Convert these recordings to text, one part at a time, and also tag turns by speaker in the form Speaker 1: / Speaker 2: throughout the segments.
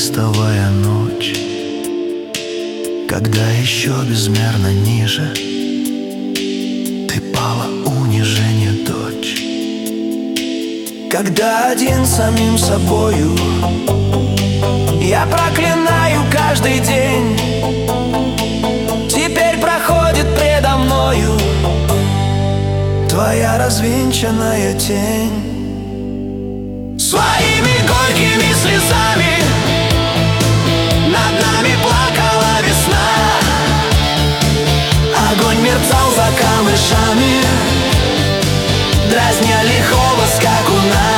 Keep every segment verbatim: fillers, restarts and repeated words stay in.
Speaker 1: неистовая ночь, когда еще безмерно ниже ты пала, унижение, дочь. Когда один самим собою я проклинаю каждый день, теперь проходит предо мною твоя развинченная тень. Своими горькими слезами над нами плакала весна. Огонь мерцал за камышами, дразня лихого скакуна.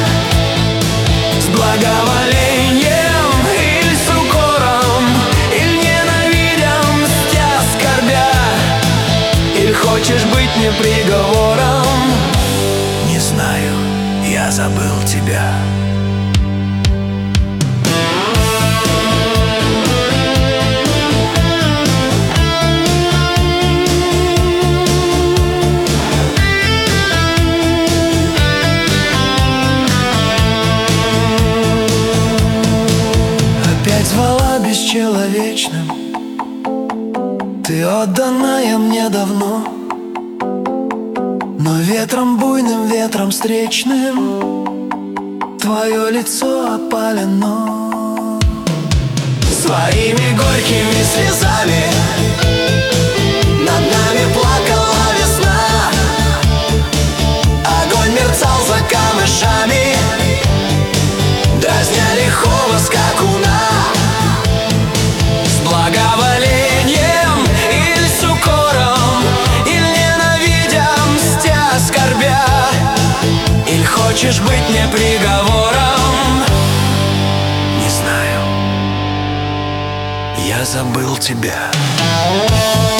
Speaker 1: С благоволением или с укором, или ненавидя, мстя, скорбя, или хочешь быть мне приговором? Не знаю, я забыл тебя. Опять звала бесчеловечным, ты отданная мне давно, но ветром буйным, ветром встречным твое лицо опалено. Своими горькими слезами над нами плакала весна. Огонь мерцал за камышами, дразня лихого скакуна. С благоволением или с укором, или ненавидя, мстя, скорбя, или хочешь быть мне приговором? Не знаю, я забыл тебя.